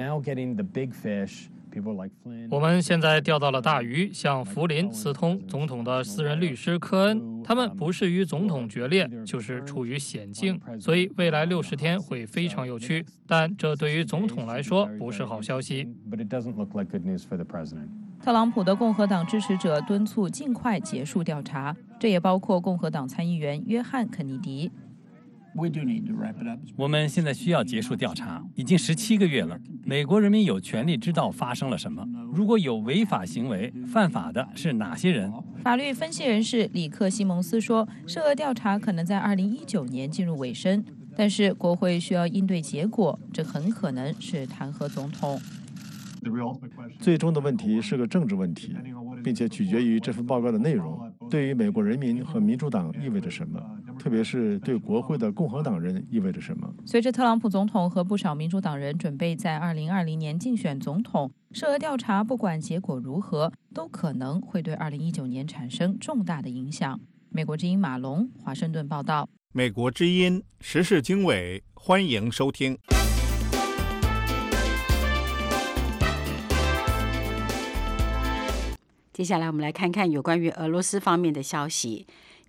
我们现在钓到了大鱼，像弗林、斯通总统的私人律师科恩，他们不是与总统决裂，就是处于险境，所以未来六十天会非常有趣，但这对于总统来说不是好消息。 特朗普的共和党支持者敦促尽快结束调查，这也包括共和党参议员约翰·肯尼迪。 我们现在需要结束调查，已经十七个月了。美国人民有权利知道发生了什么。如果有违法行为，犯法的是哪些人？ 法律分析人士里克·西蒙斯说，涉俄调查可能在二零一九年进入尾声，但是国会需要应对结果，这很可能是弹劾总统。 最终的问题是个政治问题，并且取决于这份报告的内容对于美国人民和民主党意味着什么，特别是对国会的共和党人意味着什么。 随着特朗普总统和不少民主党人准备在二零二零年竞选总统，涉俄调查不管结果如何，都可能会对二零一九年产生重大的影响。美国之音马龙，华盛顿报道。 美国之音时事经纬，欢迎收听。 接下来我们来看看有关于俄罗斯方面的消息。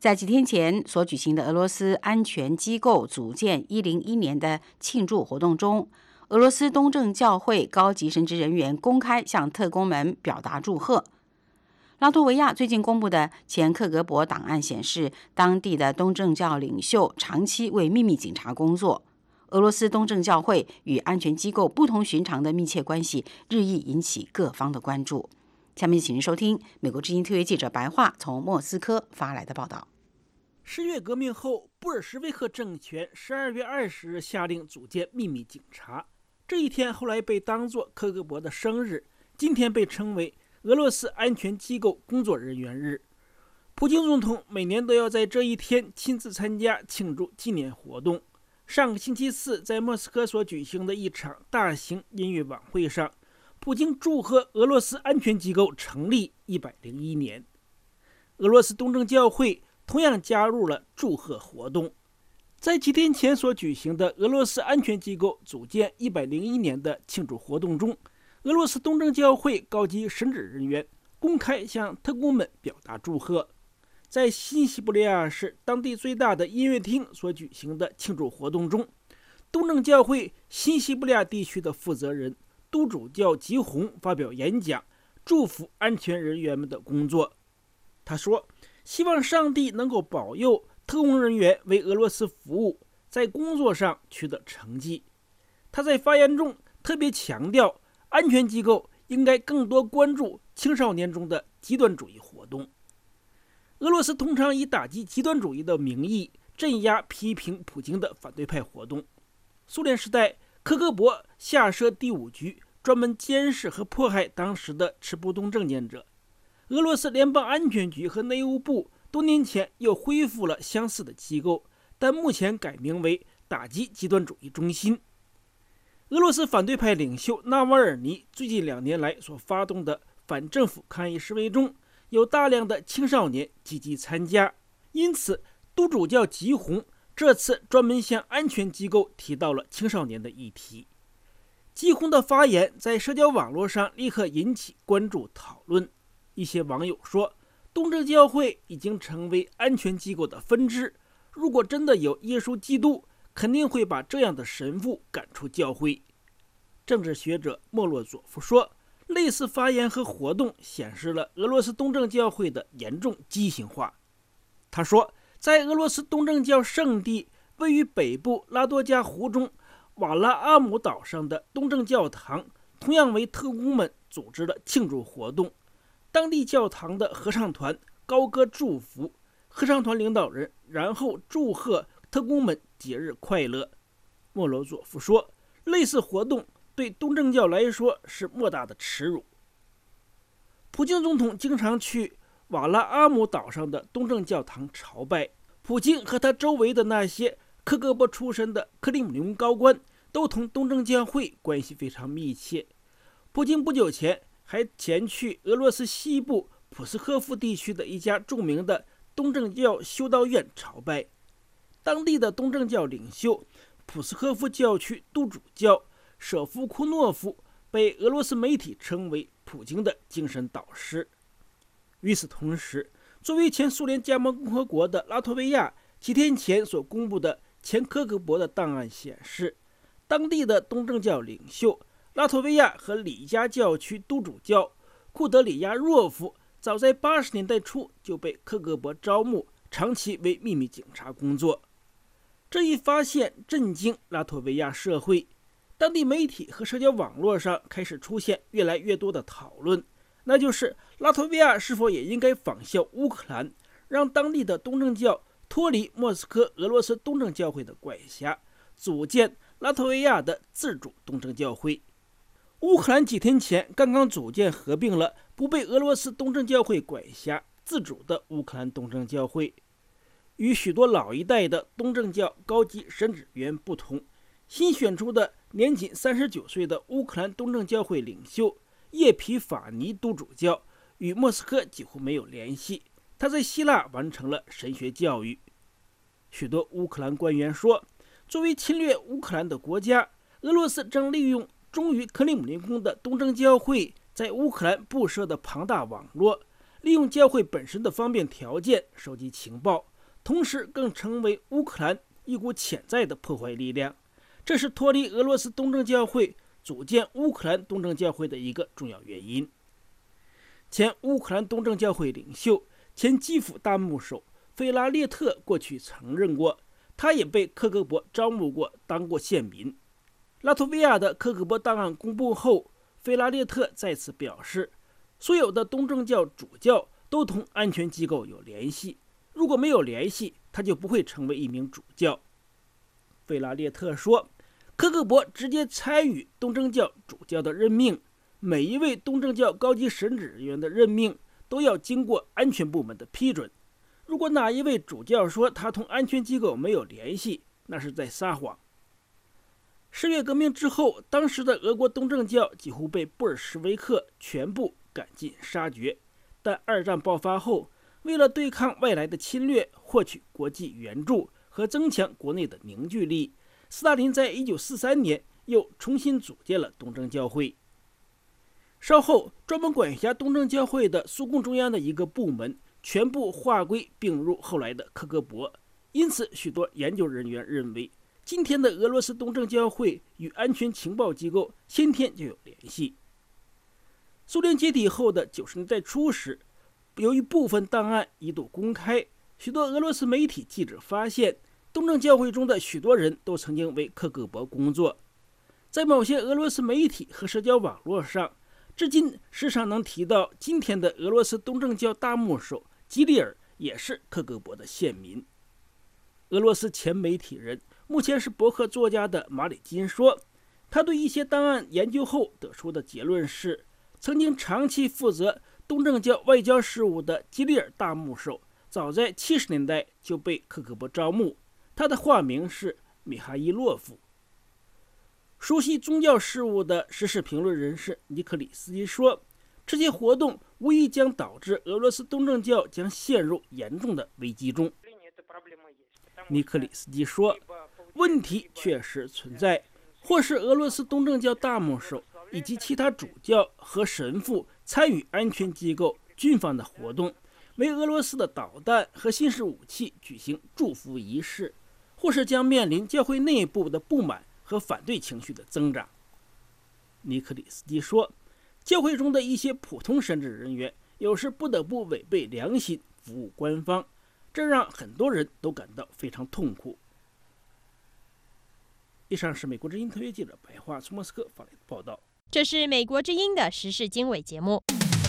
在几天前所举行的俄罗斯安全机构组建一零一年的庆祝活动中，俄罗斯东正教会高级神职人员公开向特工们表达祝贺。拉脱维亚最近公布的前克格勃档案显示，当地的东正教领袖长期为秘密警察工作。俄罗斯东正教会与安全机构不同寻常的密切关系日益引起各方的关注。下面请您收听美国之音特约记者白桦从莫斯科发来的报道。 十月革命后，布尔什维克政权十二月二十日下令组建秘密警察。这一天后来被当作克格勃的生日，今天被称为俄罗斯安全机构工作人员日。普京总统每年都要在这一天亲自参加庆祝纪念活动。上个星期四，在莫斯科所举行的一场大型音乐晚会上，普京祝贺俄罗斯安全机构成立一百零一年。俄罗斯东正教会同样加入了祝贺活动。在几天前所举行的俄罗斯安全机构组建一百零一年的庆祝活动中，俄罗斯东正教会高级神职人员公开向特工们表达祝贺。在新西伯利亚市当地最大的音乐厅所举行的庆祝活动中，东正教会新西伯利亚地区的负责人督主教吉洪发表演讲，祝福安全人员们的工作。他说，希望上帝能够保佑特工人员为俄罗斯服务，在工作上取得成绩。他在发言中特别强调，安全机构应该更多关注青少年中的极端主义活动。俄罗斯通常以打击极端主义的名义镇压批评普京的反对派活动。苏联时代，克格勃下设第五局，专门监视和迫害当时的持不同政见者。俄罗斯联邦安全局和内务部多年前又恢复了相似的机构，但目前改名为打击极端主义中心。俄罗斯反对派领袖纳瓦尔尼最近两年来所发动的反政府抗议示威中，有大量的青少年积极参加，因此督主教吉洪这次专门向安全机构提到了青少年的议题。吉洪的发言在社交网络上立刻引起关注讨论。一些网友说，东正教会已经成为安全机构的分支，如果真的有耶稣基督，肯定会把这样的神父赶出教会。政治学者莫洛佐夫说，类似发言和活动显示了俄罗斯东正教会的严重畸形化。他说，在俄罗斯东正教圣地位于北部拉多加湖中瓦拉阿姆岛上的东正教堂，同样为特工们组织了庆祝活动。当地教堂的合唱团高歌祝福，合唱团领导人然后祝贺特工们节日快乐。莫罗佐夫说，类似活动对东正教来说是莫大的耻辱。普京总统经常去瓦拉阿姆岛上的东正教堂朝拜。普京和他周围的那些克格勃出身的克里姆林宫高官都同东正教会关系非常密切。普京不久前还前去俄罗斯西部普斯科夫地区的一家著名的东正教修道院朝拜。当地的东正教领袖普斯科夫教区督主教舍夫库诺夫被俄罗斯媒体称为普京的精神导师。与此同时，作为前苏联加盟共和国的拉脱维亚几天前所公布的前科格勃的档案显示，当地的东正教领袖拉脱维亚和里加教区督主教库德里亚若夫早在八十年代初就被克格勃招募，长期为秘密警察工作。这一发现震惊拉脱维亚社会，当地媒体和社交网络上开始出现越来越多的讨论，那就是拉脱维亚是否也应该仿效乌克兰，让当地的东正教脱离莫斯科俄罗斯东正教会的管辖，组建拉脱维亚的自主东正教会。乌克兰几天前刚刚组建合并了不被俄罗斯东正教会管辖自主的乌克兰东正教会。与许多老一代的东正教高级神职员不同，新选出的年仅三十九岁的乌克兰东正教会领袖叶皮法尼督主教与莫斯科几乎没有联系，他在希腊完成了神学教育。许多乌克兰官员说，作为侵略乌克兰的国家，俄罗斯正利用忠于克里姆林宫的东正教会在乌克兰布设的庞大网络，利用教会本身的方便条件收集情报， 同时更成为乌克兰一股潜在的破坏力量。这是脱离俄罗斯东正教会组建乌克兰东正教会的一个重要原因。前乌克兰东正教会领袖、前基辅大牧首费拉列特过去承认过，他也被克格勃招募过，当过县民。拉脱维亚的克格勃档案公布后，费拉列特再次表示，所有的东正教主教都同安全机构有联系，如果没有联系，他就不会成为一名主教。费拉列特说，克格勃直接参与东正教主教的任命，每一位东正教高级神职人员的任命都要经过安全部门的批准。如果哪一位主教说他同安全机构没有联系，那是在撒谎。十月革命之后，当时的俄国东正教几乎被布尔什维克全部赶尽杀绝。但二战爆发后，为了对抗外来的侵略、获取国际援助和增强国内的凝聚力，斯大林在一九四三年又重新组建了东正教会。稍后，专门管辖东正教会的苏共中央的一个部门全部划归并入后来的克格勃。因此，许多研究人员认为，今天的俄罗斯东正教会与安全情报机构先天就有联系。苏联解体后的九十年代初时，由于部分档案一度公开，许多俄罗斯媒体记者发现，东正教会中的许多人都曾经为克格勃工作。在某些俄罗斯媒体和社交网络上，至今时常能提到今天的俄罗斯东正教大牧首基利尔也是克格勃的县民。俄罗斯前媒体人，目前是博客作家的马里金说，他对一些档案研究后得出的结论是，曾经长期负责东正教外交事务的基利尔大牧首，早在七十年代就被克格勃招募，他的化名是米哈伊洛夫。熟悉宗教事务的时事评论人士尼克里斯基说，这些活动无疑将导致俄罗斯东正教将陷入严重的危机中。尼克里斯基说，问题确实存在，或是俄罗斯东正教大牧首以及其他主教和神父参与安全机构、军方的活动，为俄罗斯的导弹和新式武器举行祝福仪式，或是将面临教会内部的不满和反对情绪的增长。尼克里斯基说，教会中的一些普通神职人员有时不得不违背良心服务官方，这让很多人都感到非常痛苦。以上是美国之音特约记者白桦从莫斯科发来的报道。 这是美国之音的时事经纬节目。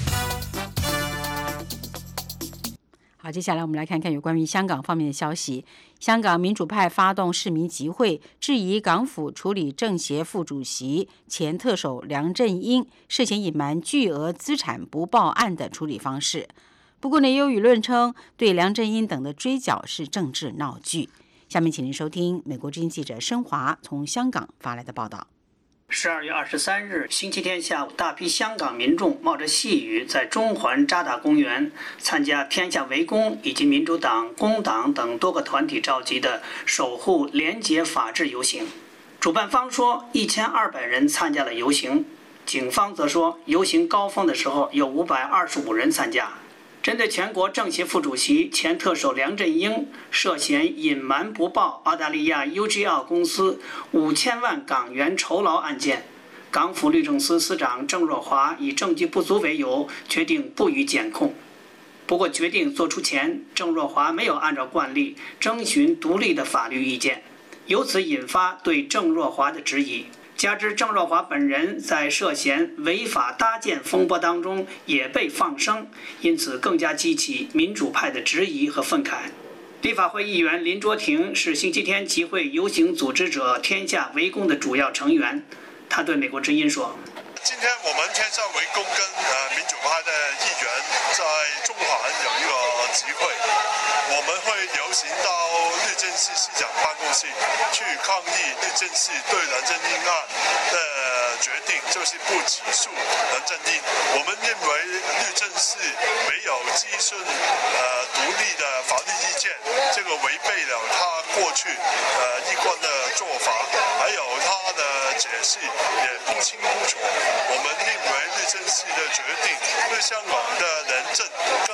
好，接下来我们来看看有关于香港方面的消息。香港民主派发动市民集会，质疑港府处理政协副主席前特首梁振英涉嫌隐瞒巨额资产不报案的处理方式。不过呢，也有舆论称对梁振英等的追缴是政治闹剧。下面请您收听美国之音记者申华从香港发来的报道。 十二月二十三日星期天下午，大批香港民众冒着细雨在中环渣打公园参加天下为公以及民主党、工党等多个团体召集的守护廉洁法治游行。主办方说一千二百人参加了游行，警方则说游行高峰的时候有五百二十五人参加。针对全国政协副主席前特首梁振英涉嫌隐瞒不报澳大利亚 U G L 公司五千万港元酬劳案件，港府律政司司长郑若骅以证据不足为由，决定不予检控。不过决定作出前，郑若骅没有按照惯例征询独立的法律意见，由此引发对郑若骅的质疑。加之郑若骅本人在涉嫌违法搭建风波当中也被放生，因此更加激起民主派的质疑和愤慨。立法会议员林卓廷是星期天集会游行组织者天下为公的主要成员，他对美国之音说， 今天我们天下为公跟呃民主派的议员在中环有一个集会，我们会游行到律政司司长办公室去抗议律政司对梁振英案的决定，就是不起诉梁振英。我们认为律政司没有咨询呃独立的法律意见，这个违背了他过去呃一贯的做法，还有他的解释也不清不楚。我们认为律政司的决定对香港的廉政跟法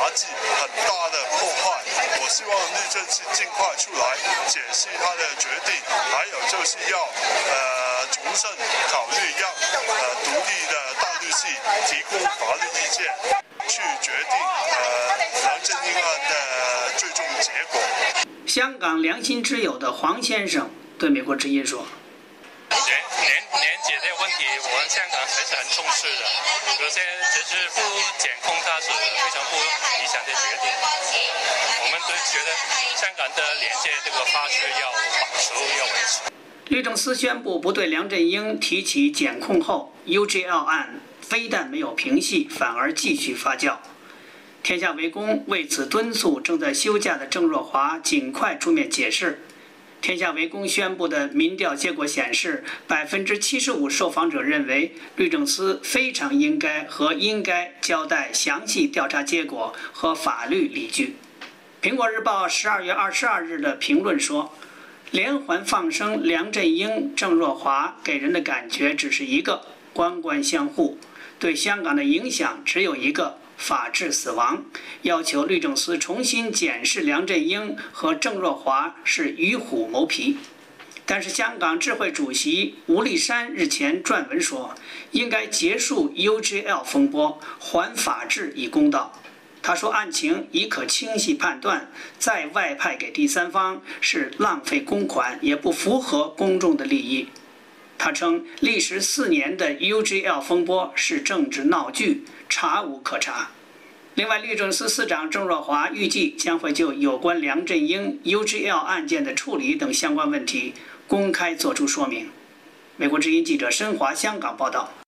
迹很大的破坏。我希望律政司尽快出来解释他的决定，还有就是要呃重新考虑让呃独立的大律师提供法律意见，去决定呃梁振英案的最终结果。 香港良心之友的黄先生对美国之音说：“ 连连连结这个问题，我们香港还是很重视的。有些只是不检控，它是非常不理想的决定。我们都觉得香港的连接这个法治要保持要维持。” 律政司宣布不对梁振英提起检控后 ，U G L 案非但没有平息，反而继续发酵。天下为公为此敦促正在休假的郑若骅尽快出面解释。天下为公宣布的民调结果显示，百分之七十五受访者认为律政司非常应该和应该交代详细调查结果和法律理据。苹果日报十二月二十二日的评论说，连环放生梁振英、郑若骅给人的感觉只是一个官官相护，对香港的影响只有一个法治死亡，要求律政司重新检视梁振英和郑若骅是与虎谋皮。但是香港智慧主席吴立山日前撰文说，应该结束 U G L 风波，还法治以公道。他说案情已可清晰判断，再外派给第三方是浪费公款，也不符合公众的利益。他称历时四年的 U G L 风波是政治闹剧，查无可查。另外，律政司司长郑若骅预计将会就有关梁振英 U G L 案件的处理等相关问题公开作出说明。美国之音记者申华香港报道。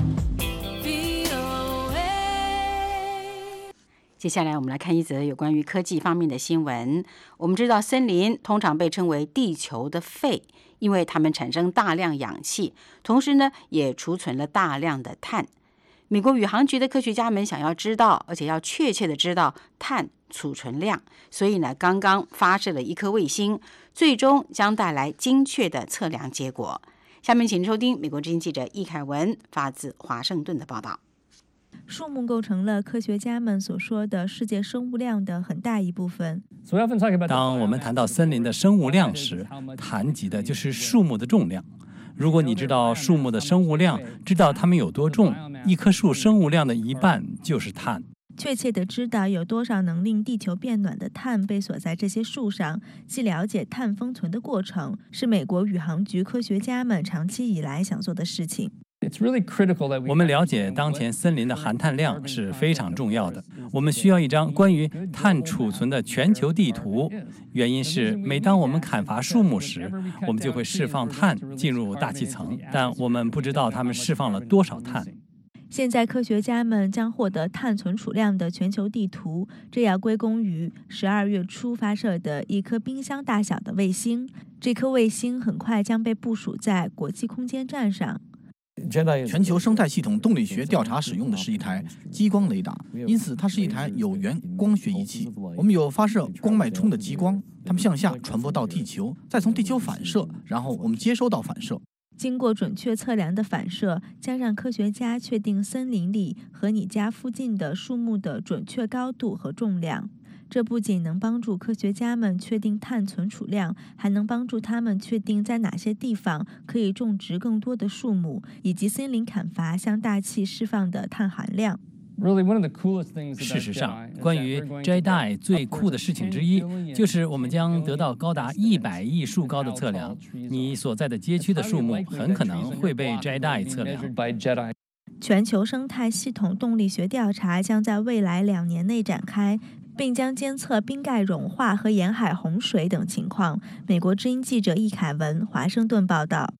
接下来我们来看一则有关于科技方面的新闻。我们知道森林通常被称为地球的肺，因为它们产生大量氧气，同时呢也储存了大量的碳。美国宇航局的科学家们想要知道，而且要确切的知道碳储存量，所以呢刚刚发射了一颗卫星，最终将带来精确的测量结果。下面请收听美国之音记者易凯文发自华盛顿的报道。 树木构成了科学家们所说的世界生物量的很大一部分。 当我们谈到森林的生物量时，谈及的就是树木的重量。如果你知道树木的生物量，知道它们有多重，一棵树生物量的一半就是碳。 确切地知道有多少能令地球变暖的碳被锁在这些树上，既了解碳封存的过程，是美国宇航局科学家们长期以来想做的事情。 我们了解当前森林的含碳量是非常重要的。我们需要一张关于碳储存的全球地图，原因是每当我们砍伐树木时，我们就会释放碳进入大气层，但我们不知道它们释放了多少碳。 现在科学家们将获得碳存储量的全球地图，这要归功于十二月初发射的一颗冰箱大小的卫星。这颗卫星很快将被部署在国际空间站上。 全球生态系统动力学调查使用的是一台激光雷达，因此它是一台有源光学仪器。我们有发射光脉冲的激光，它们向下传播到地球，再从地球反射，然后我们接收到反射。 经过准确测量的反射，将让科学家确定森林里和你家附近的树木的准确高度和重量。这不仅能帮助科学家们确定碳存储量，还能帮助他们确定在哪些地方可以种植更多的树木，以及森林砍伐向大气释放的碳含量。 事实上，关于 Jedi 最酷的事情之一，就是我们将得到高达一百亿树高的测量。你所在的街区的树木很可能会被 Jedi 测量。 全球生态系统动力学调查将在未来两年内展开，并将监测冰盖融化和沿海洪水等情况。美国之音记者易凯文，华盛顿报道。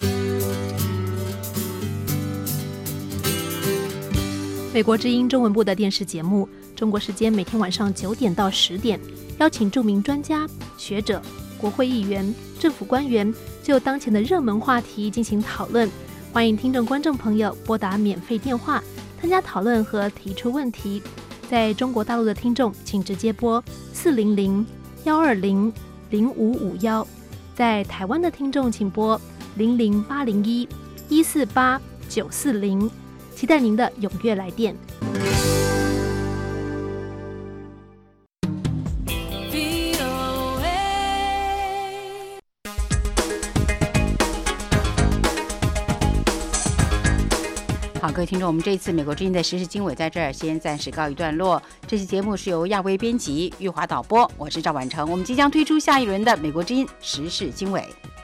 美国之音中文部的电视节目，中国时间每天晚上九点到十点，邀请著名专家、学者、国会议员、政府官员就当前的热门话题进行讨论。欢迎听众观众朋友拨打免费电话参加讨论和提出问题。在中国大陆的听众，请直接拨四零零幺二零零五五幺；在台湾的听众，请拨零零八零一一四八九四零。期待您的踊跃来电。 各位听众，我们这一次美国之音的时事经纬在这儿先暂时告一段落。这期节目是由亚威编辑、玉华导播，我是赵婉成。我们即将推出下一轮的美国之音时事经纬。